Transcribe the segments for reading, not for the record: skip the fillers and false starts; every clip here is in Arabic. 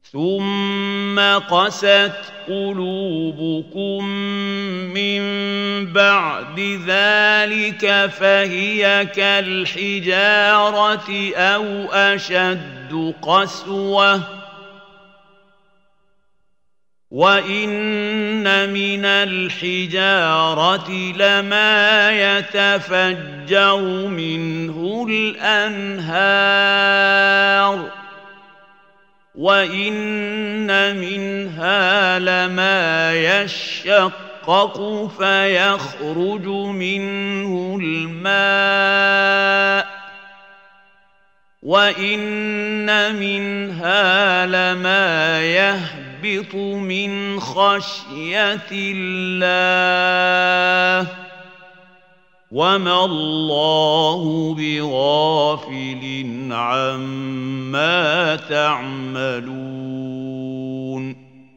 ثم قست قلوبكم من بعد ذلك فهي كالحجارة أو أشد قسوة وإن من الحجارة لما يتفجر منه الأنهار وإن منها لما يشقق فيخرج منه الماء وإن منها لما يهبط من خشية الله وما الله بغافل عما تعملون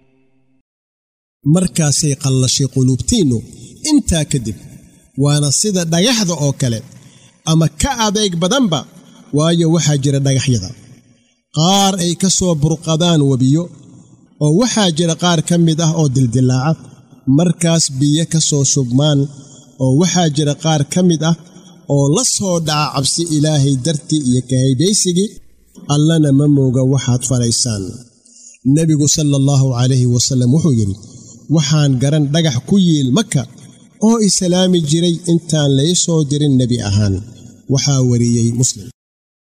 markaasay qallashay quluubtiinnu intaa kadib waana sida dhagaxda oo kale ama ka adeeg badanba waayo waxaa jira dhagaxyada qaar ay ka soo burqadaan webiyo oo waxaa jira qaar ka mid ah oo dildilaaca markaas biyo ka soo shubmaan oo waxaa jira qaar ka mid ah oo la soo dhaca cabsi ilaahay dartii iyo kahaybaysigii allana ma mooga waxaad falaysaan nebigu sallallahu calayhi wasallam wuxuu yidhi waxaan garan dhagax ku yiil maka oo islaami jiray intaan laysoo dirin nebi ahaan waxaa wariyey muslim